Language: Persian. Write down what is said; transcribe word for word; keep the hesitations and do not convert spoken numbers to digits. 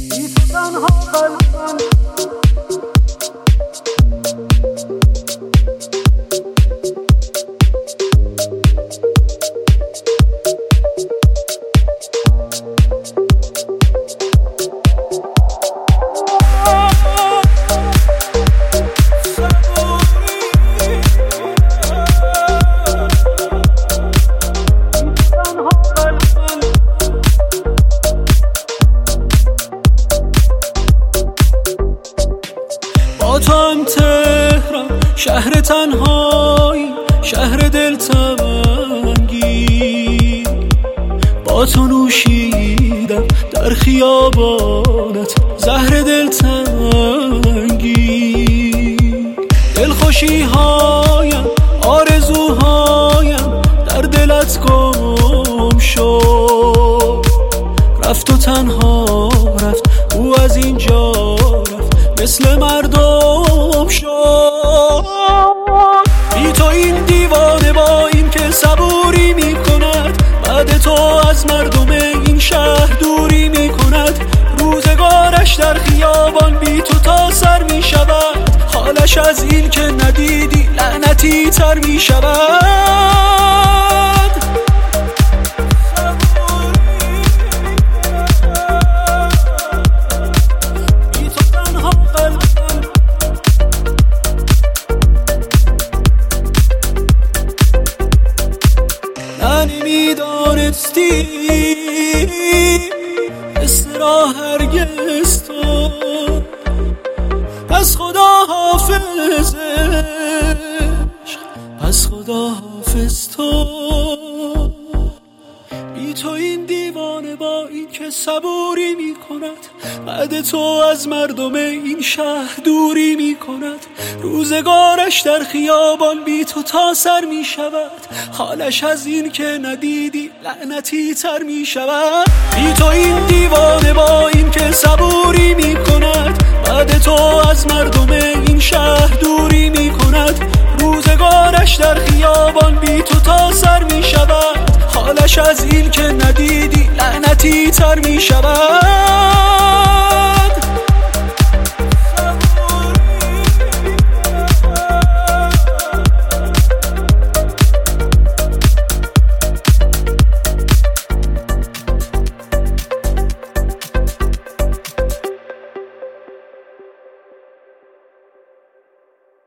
تهران شهر تنهایی، شهر دلتنگی، با تو نوشیدم در خیابانت زهر دلتنگی. دلخوشی هایم آرزوهایم در دلت گم شد، رفت و تنها رفت او از اینجا رفت مثل مردم شد. بی تو این دیوانه با این که صبوری می کند، بعد تو از مردم این شهر دوری می کند. روزگارش در خیابان بی تو تا سر می شود، حالش از این که ندیدی لعنتی تر می شود. نمیدانستی مثل را هرگز تو، پس خدا حافظ عشق، پس خدا حافظ تو. بی تو این دیوانه با این که صبوری می کند، بعد تو از مردم این شهر دوری می کند. روزگارش در خیابان بی تو تا سر می شود، حالش از این که ندیدی لعنتی تر می شود. بی تو این دیوانه با این که صبوری می کند، بعد تو از مردم این شهر دوری می کند. روزگارش در خیابان بی تو تا سر می شود، حالش از این که ندیدی لعنتی تر می شود.